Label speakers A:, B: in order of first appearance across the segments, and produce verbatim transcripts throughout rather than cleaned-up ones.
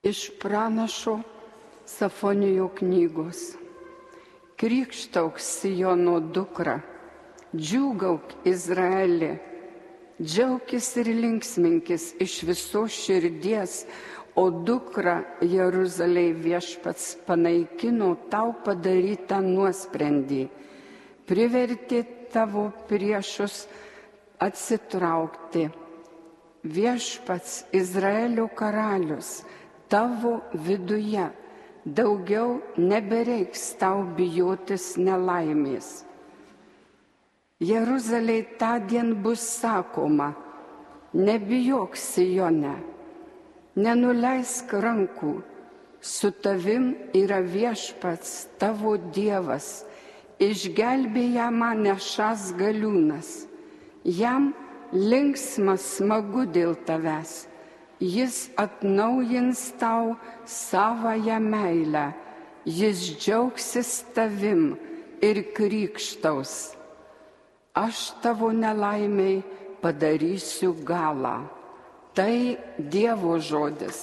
A: Iš pranašo Safonijo knygos. Krikštauk Siono dukra, džiūgauk Izraeli, džiaukis ir linksminkis iš visos širdies, o dukra Jeruzalei viešpats panaikino tau padarytą nuosprendį, privertė tavo priešus atsitraukti. Viešpats Izraelio karalius tavo viduje, daugiau nebereiks tau bijotis nelaimės. Jeruzalei tądien bus sakoma, nebijok Sione, nenuleisk rankų, su tavim yra viešpats tavo Dievas, išgelbėja mane šas galiūnas, jam linksma smagu dėl tavęs. Jis atnaujins tau savąją meilę, jis džiaugsis tavim ir krikštaus. Aš tavo nelaimiai padarysiu galą. Tai Dievo žodis.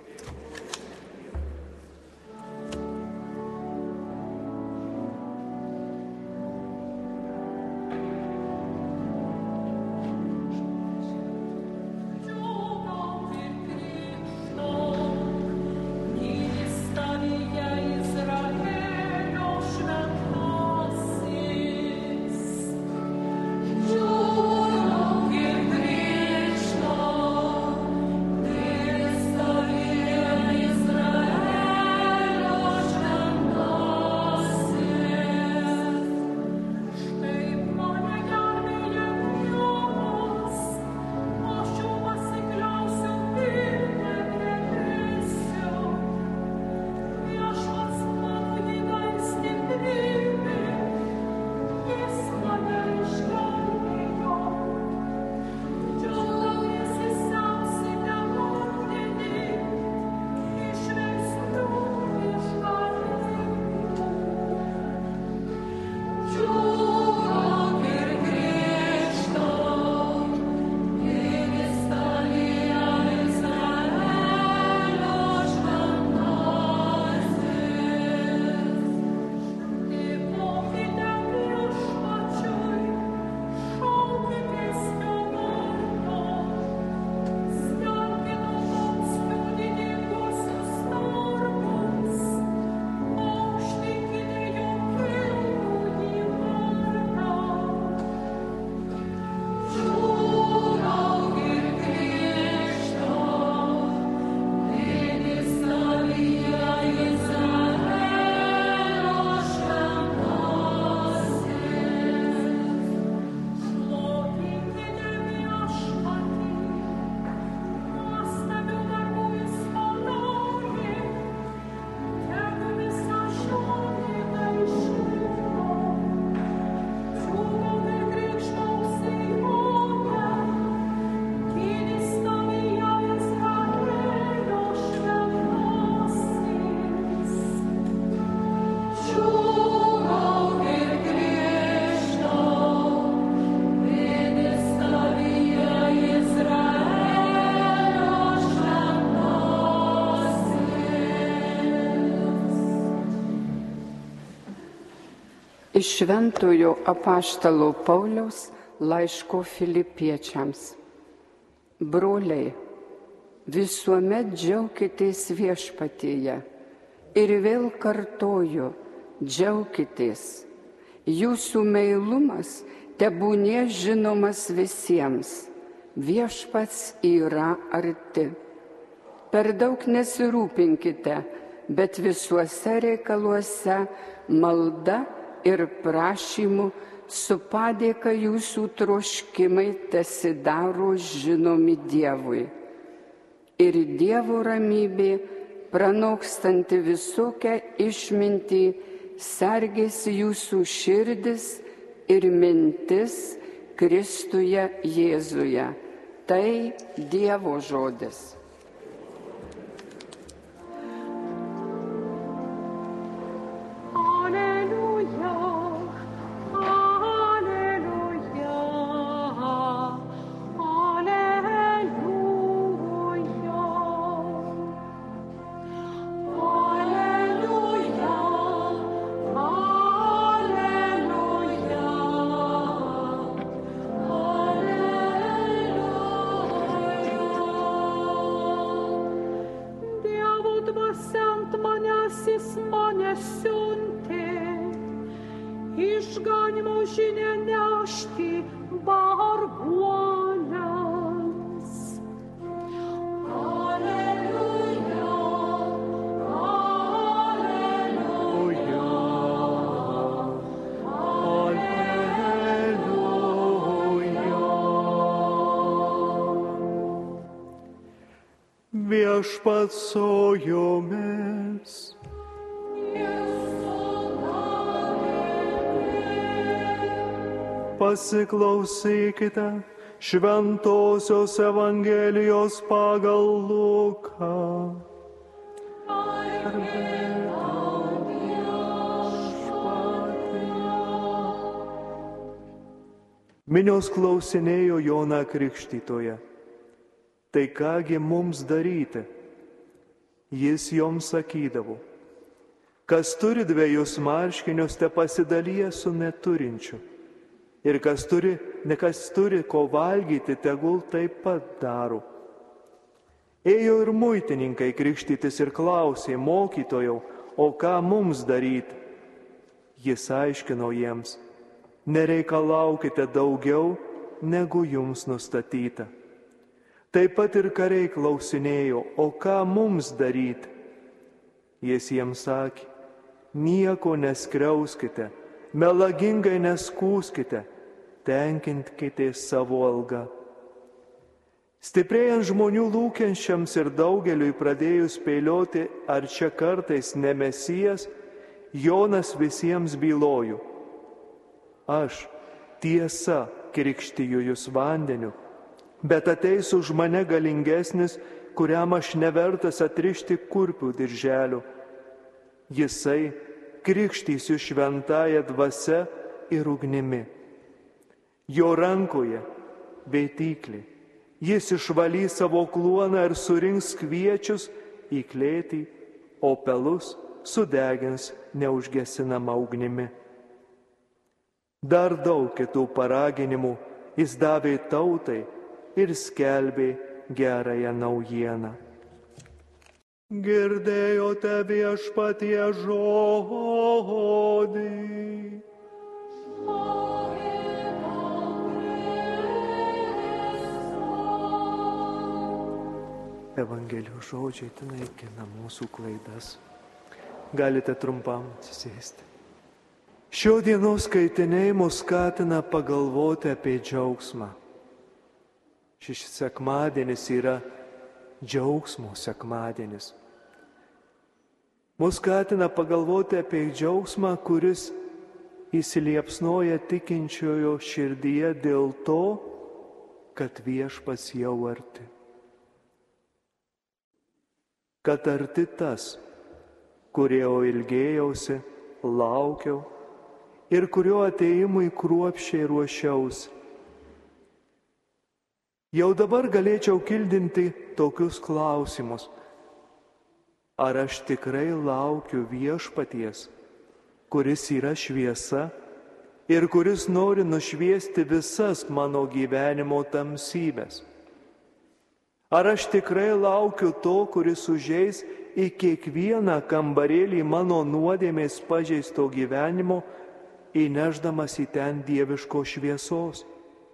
A: Iš šventojo apaštalo Pauliaus laiško Filipiečiams. Broliai, visuomet džiaukitės viešpatyje. Ir vėl kartoju, džiaukitės. Jūsų meilumas tebūnie žinomas visiems. Viešpats yra arti. Per daug nesirūpinkite, bet visuose reikaluose malda ir prašymų su padėka jūsų troškimai tesidaro žinomi Dievui. Ir Dievo ramybė, pranokstanti visokią išmintį, sergėsi jūsų širdis ir mintis Kristuje Jėzuje. Tai Dievo žodis.
B: išganimo žinią nešti varguoliams. Alleluja, alleluja, alleluja.
C: Viešpats su jumis. Pasiklausykite Šventosios Evangelijos pagal Luką. Minios klausinėjo Joną Krikštytoją. Tai kągi mums daryti? Jis joms sakydavo: kas turi dviejus marškinius, te pasidalyja su neturinčiu. Ir kas turi, ne kas turi ko valgyti, tegul taip pat daro. Ėjo ir muitininkai krikštytis ir klausė: mokytojau, o ką mums daryti? Jis aiškino jiems: nereikalaukite daugiau, negu jums nustatyta. Taip pat ir kariai klausinėjo: o ką mums daryti? Jis jiems sakė: nieko neskriauskite, melagingai neskūskite, tenkinkite savo algą. Stiprėjant žmonių lūkesčiams ir daugeliui pradėjus spėlioti, ar čia kartais ne Mesijas, Jonas visiems bylojo: aš tiesa krikštiju jūs vandeniu, bet ateis už mane galingesnis, kuriam aš nevertas atrišti kurpių dirželių. Jisai krikštys jūs šventąja dvasia ir ugnimi. Jo rankoje vėtyklė. Jis išvalys savo kluoną ir surinks kviečius į klėtį, o pelus sudegins neužgesinama ugnimi. Dar daug kitų paraginimų jis davė tautai ir skelbė gerąją naujieną. Girdėjote viešpatie žodį. Evangelijos žodžiai naikina mūsų klaidas. Galite trumpam atsisėsti. Šio dienos skaitiniai mus skatina pagalvoti apie džiaugsmą. Šis sekmadienis yra džiaugsmo sekmadienis. Mus skatina pagalvoti apie džiaugsmą, kuris įsiliepsnoja tikinčiojo širdyje dėl to, kad viešpats jau arti. Kad arti tas, kurio ilgėjausi, laukiau ir kurio atėjimui kruopščiai ruošiausi. Jau dabar galėčiau kildinti tokius klausimus. Ar aš tikrai laukiu viešpaties, kuris yra šviesa ir kuris nori nušviesti visas mano gyvenimo tamsybes? Ar aš tikrai laukiu to, kuris užeis į kiekvieną kambarėlį mano nuodėmės pažeisto gyvenimo, įnešdamas į ten dieviško šviesos?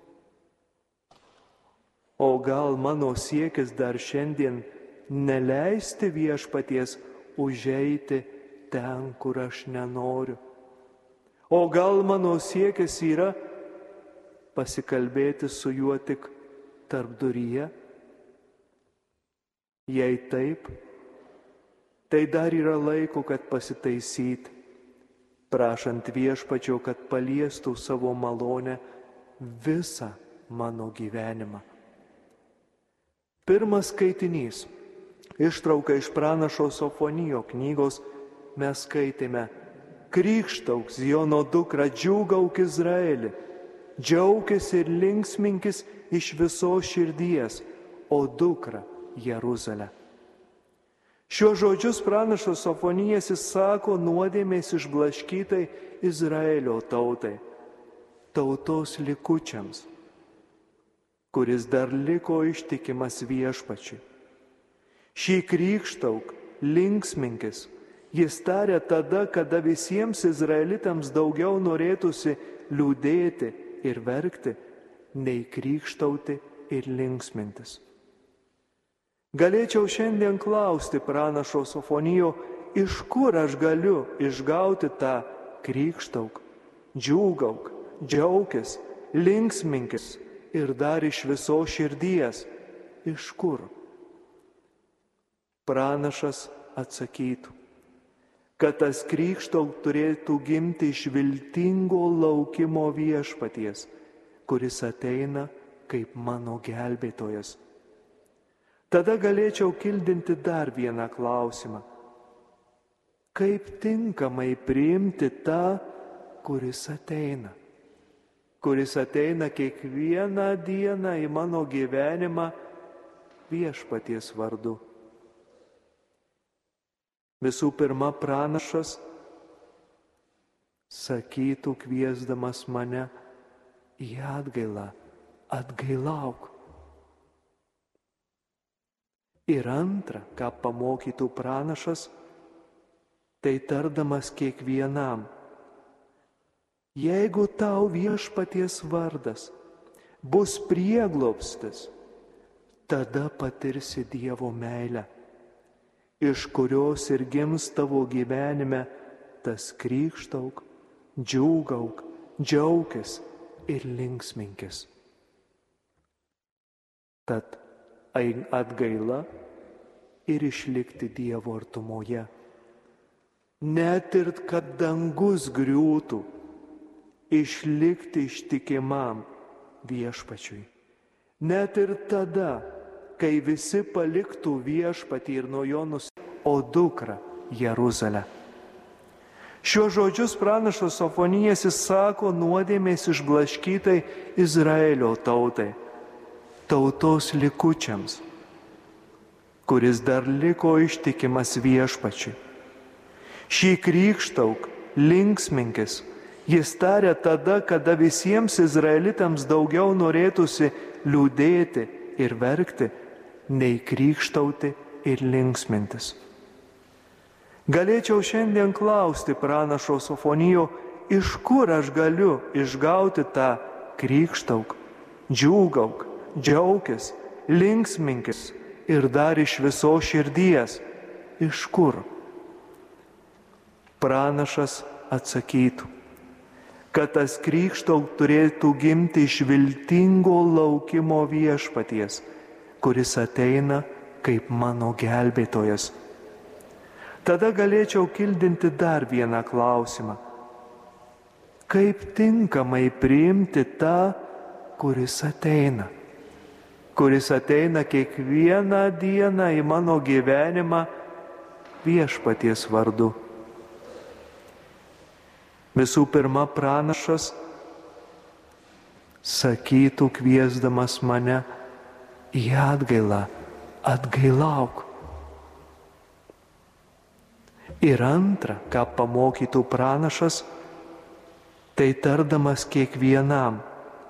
C: O gal mano siekis dar šiandien neleisti viešpaties užeiti ten, kur aš nenoriu? O gal mano siekis yra pasikalbėti su juo tik tarpduryje? Jei taip, tai dar yra laiko, kad pasitaisyti, prašant viešpačio, kad paliestų savo malonę visą mano gyvenimą. Pirmas skaitinys, ištrauka iš pranašo Sofonijo knygos, mes skaitėme: krykštauk Ziono dukra, džiūgauk Izraeli, džiaukis ir linksminkis iš visos širdies, o dukra Jeruzalė. Šiuos žodžius pranašas Sofonijas įsako nuodėmės išblaškytai Izraelio tautai, tautos likučiams, kuris dar liko ištikimas viešpačiui. Šį krykštauk, linksminkis, Jis tarė tada, kada visiems izraelitams daugiau norėtųsi liūdėti ir verkti, nei krykštauti ir linksmintis. Galėčiau šiandien klausti pranašo Sofonijo, iš kur aš galiu išgauti tą krykštauk, džiūgauk, džiaukis, linksminkis ir dar iš visos širdies. Iš kur? Pranašas atsakytų, kad tas krykštauk turėtų gimti iš viltingo laukimo viešpaties, kuris ateina kaip mano gelbėtojas. Tada galėčiau kildinti dar vieną klausimą. Kaip tinkamai priimti tą, kuris ateina? Kuris ateina kiekvieną dieną į mano gyvenimą viešpaties vardu. Visų pirma, pranašas sakytų, kviesdamas mane į atgailą, atgailauk. Ir antra, ką pamokytų pranašas, tai tardamas kiekvienam, jeigu tau viešpaties vardas bus prieglobstis, tada patirsi Dievo meilę, iš kurios ir gims tavo gyvenime tas krykštauk, džiūgauk, džiaukis ir linksminkis. Tad atgaila ir išlikti Dievo artumoje. Net ir kad dangus griūtų, išlikti ištikimam viešpačiui. Net ir tada, kai visi paliktų viešpatį ir nuo jo nus, o dukrą Jeruzalę. Šiuos žodžius pranašas Sofonijas įsako nuodėmės išblaškytai Izraelio tautai, tautos likučiams, kuris dar liko ištikimas viešpačiui. Šį krykštauk, linksminkis, jis tarė tada, kada visiems izraelitams daugiau norėtųsi liūdėti ir verkti, nei krykštauti ir linksmintis. Galėčiau šiandien klausti pranašo Sofonijo, iš kur aš galiu išgauti tą krykštauk, džiūgauk, džiaukis, linksminkis ir dar iš visos širdies. Iš kur? Pranašas atsakytų, kad tas krykštauk turėtų gimti iš viltingo laukimo viešpaties, kuris ateina kaip mano gelbėtojas. Tada galėčiau kildinti dar vieną klausimą. Kaip tinkamai priimti tą, kuris ateina? Kuris ateina kiekvieną dieną į mano gyvenimą viešpaties vardu. Visų pirma, pranašas sakytų, kviesdamas mane į atgailą, atgailauk. Ir antra, ką pamokytų pranašas, tai tardamas kiekvienam,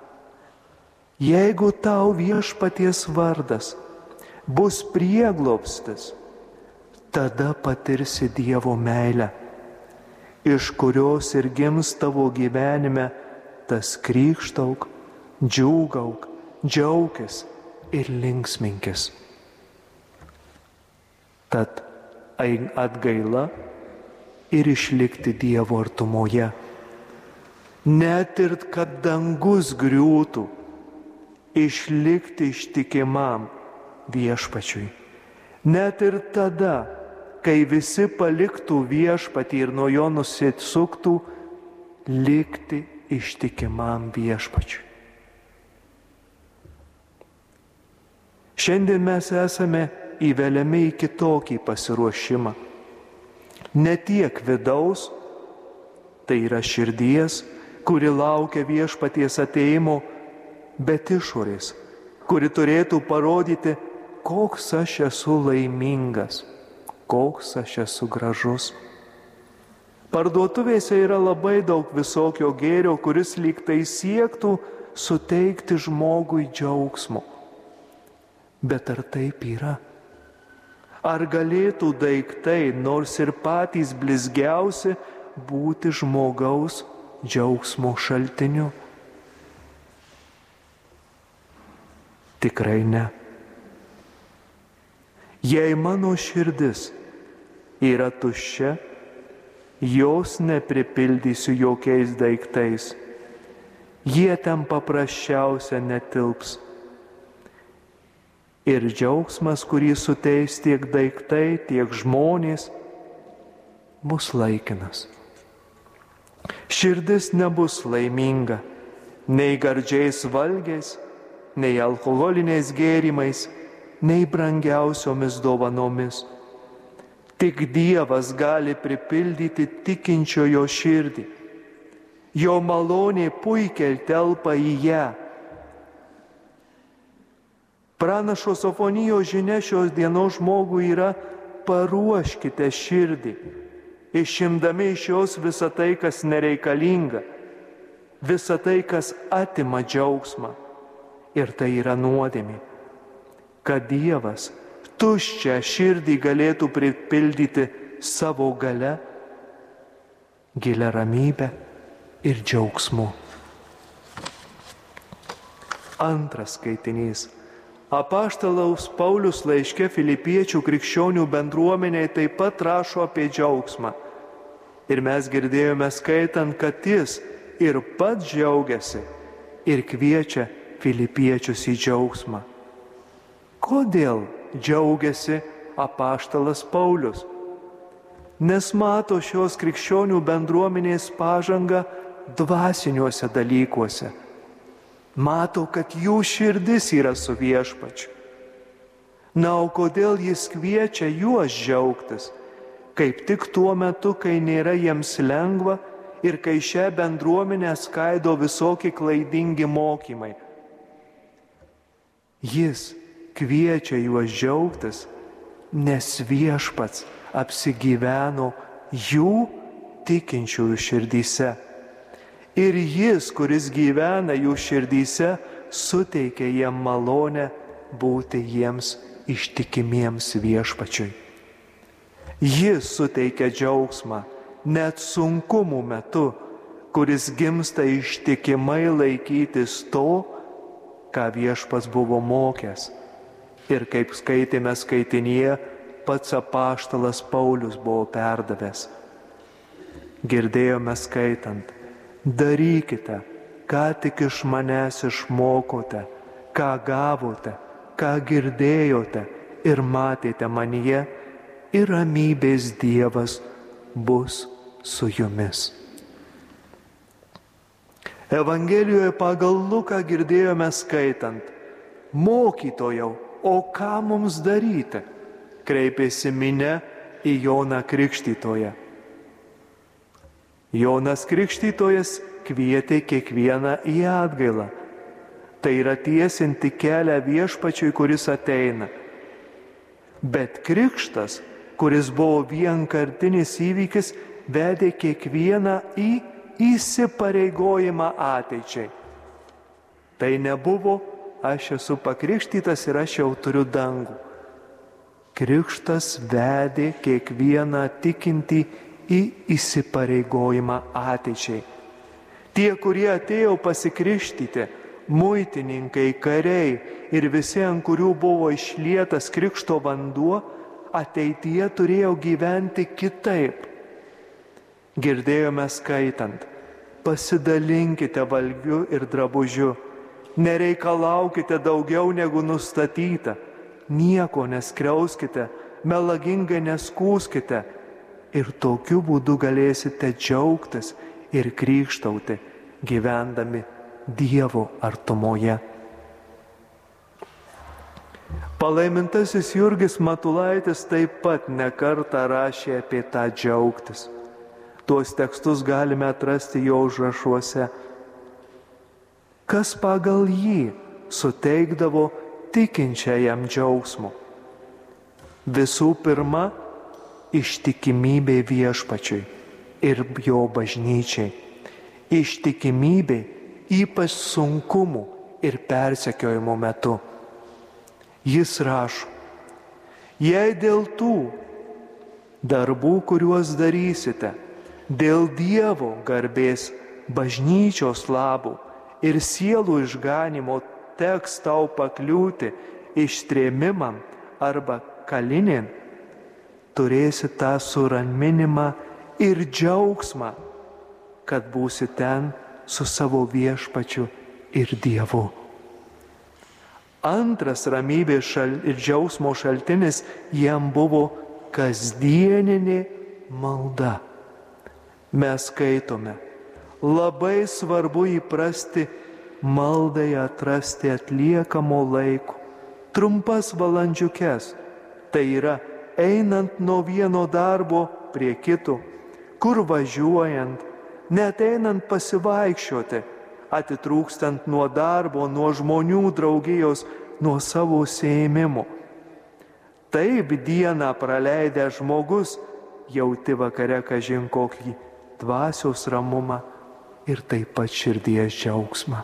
C: jeigu tau viešpaties vardas bus prieglobstis, tada patirsi Dievo meilę, iš kurios ir gims tavo gyvenime tas krykštauk, džiūgauk, džiaukis ir linksminkis. Tad atgaila ir išlikti Dievo artumoje. Net ir kad dangus griūtų, išlikti ištikimam viešpačiui. Net ir tada, kai visi paliktų viešpatį ir nuo jo nusisuktų, likti ištikimam viešpačiui. Šiandien mes esame įveliami į kitokį pasiruošimą. Ne tiek vidaus, tai yra širdies, kuri laukia viešpaties ateimo, bet išorės, kuri turėtų parodyti, koks aš esu laimingas, koks aš esu gražus. Parduotuvėse yra labai daug visokio gėrio, kuris lyg tai siektų suteikti žmogui džiaugsmo. Bet ar taip yra? Ar galėtų daiktai, nors ir patys blizgiausi, būti žmogaus džiaugsmo šaltiniu? Tikrai ne. Jei mano širdis yra tuščia, jos nepripildysiu jokiais daiktais. Jie ten paprasčiausia netilps. Ir džiaugsmas, kurį suteiks tiek daiktai, tiek žmonės, bus laikinas. Širdis nebus laiminga nei gardžiais valgiais, nei alkoholiniais gėrimais, nei brangiausiomis dovanomis. Tik Dievas gali pripildyti tikinčiojo širdį. Jo malonė puikiai telpa į ją. Pranašo Sofonijos žinia šios dienos žmogui yra: paruoškite širdį, išimdami iš jos visą tai, kas nereikalinga, visą tai, kas atima džiaugsmą. Ir tai yra nuodėmė. Kad Dievas tuščią širdį galėtų pripildyti savo gale, gilia ramybę ir džiaugsmu. Antras skaitinys. Apaštalaus Paulius laiške Filipiečių krikščionių bendruomeniai taip pat rašo apie džiaugsmą. Ir mes girdėjome skaitant, kad jis ir pats džiaugiasi ir kviečia Filipiečius į džiaugsmą. Kodėl džiaugiasi apaštalas Paulius? Nes mato šios krikščionių bendruomenės pažangą dvasiniuose dalykuose. Mato, kad jų širdis yra su Viešpačiu. Na, o kodėl jis kviečia juos džiaugtis? Kaip tik tuo metu, kai nėra jiems lengva ir kai šią bendruomenę skaido visokie klaidingi mokymai. Jis kviečia juos džiaugtis, nes Viešpats apsigyveno jų tikinčiųjų širdyse. Ir jis, kuris gyvena jų širdyse, suteikia jiem malonę būti jiems ištikimiems Viešpačiui. Jis suteikia džiaugsmą net sunkumų metu, kuris gimsta ištikimai laikytis to, ką Viešpats buvo mokęs. Ir kaip skaitėme skaitinyje, pats apaštalas Paulius buvo perdavęs. Girdėjome skaitant: darykite, ką tik iš manęs išmokote, ką gavote, ką girdėjote ir matėte manyje, ir ramybės Dievas bus su jumis. Evangelijoje pagal Luką girdėjome skaitant: mokytojau, o ką mums daryti? Kreipėsi minia į Joną Krikštytoją. Jonas Krikštytojas kvietė kiekvieną į atgailą. Tai yra tiesinti kelią Viešpačiui, kuris ateina. Bet krikštas, kuris buvo vienkartinis įvykis, vedė kiekvieną į įsipareigojimą ateičiai. Tai nebuvo: aš esu pakrikštytas ir aš jau turiu dangų. Krikštas vedė kiekvieną tikintį į įsipareigojimą ateičiai. Tie, kurie atėjo pasikrikštyti, muitininkai, kariai ir visi, ant kurių buvo išlietas krikšto vanduo, ateityje turėjo gyventi kitaip. Girdėjome skaitant: pasidalinkite valgiu ir drabužiu, nereikalaukite daugiau negu nustatyta, nieko neskriauskite, melagingai neskųskite, ir tokiu būdu galėsite džiaugtis ir krykštauti, gyvendami Dievo artumoje. Palaimintasis Jurgis Matulaitis taip pat nekartą rašė apie tą džiaugtis. Tuos tekstus galime atrasti jo užrašuose. Kas pagal jį suteikdavo tikinčiajam džiaugsmo? Visų pirma, ištikimybė Viešpačiui ir jo bažnyčiai. Ištikimybė ypač sunkumų ir persekiojimo metu. Jis rašo: Jei dėl tų darbų, kuriuos darysite, dėl Dievo garbės bažnyčios labų ir sielų išganimo teks tau pakliūti ištrėmimam arba kalinėn, turėsi tą suraminimą ir džiaugsmą, kad būsi ten su savo viešpačiu ir Dievu. Antras ramybės šal, ir džiaugsmo šaltinis jam buvo kasdieninė malda. Mes skaitome, labai svarbu įprasti maldai atrasti atliekamo laiko, trumpas valandžiukes, tai yra einant nuo vieno darbo prie kito, kur važiuojant, net einant pasivaikščioti, atitrūkstant nuo darbo, nuo žmonių draugijos, nuo savo sėjimimo. Taip dieną praleidęs žmogus jauti vakare kažin kokį dvasios ramumą ir taip pat širdies džiaugsmą.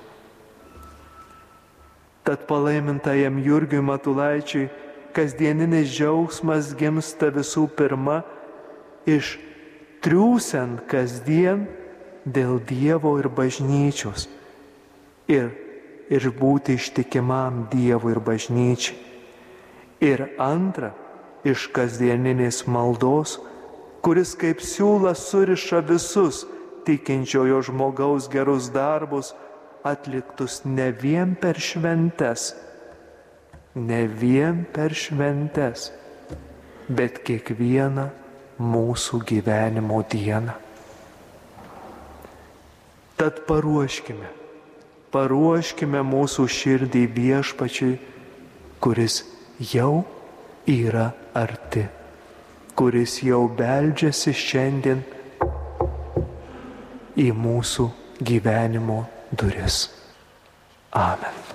C: Tad palaimintajam Jurgiui Matulaičiui kasdieninis džiaugsmas gimsta visų pirma iš triūsiant kasdien dėl Dievo ir bažnyčios ir, ir būti ištikimam Dievui ir bažnyčiai. Ir antra, iš kasdieninės maldos, kuris kaip siūlas suriša visus tikinčiojo žmogaus gerus darbus, atliktus ne vien per šventes, ne vien per šventes, bet kiekvieną mūsų gyvenimo dieną. Tad paruoškime, paruoškime mūsų širdį viešpačiui, kuris jau yra arti, kuris jau beldžiasi šiandien į mūsų gyvenimo duris. Amen.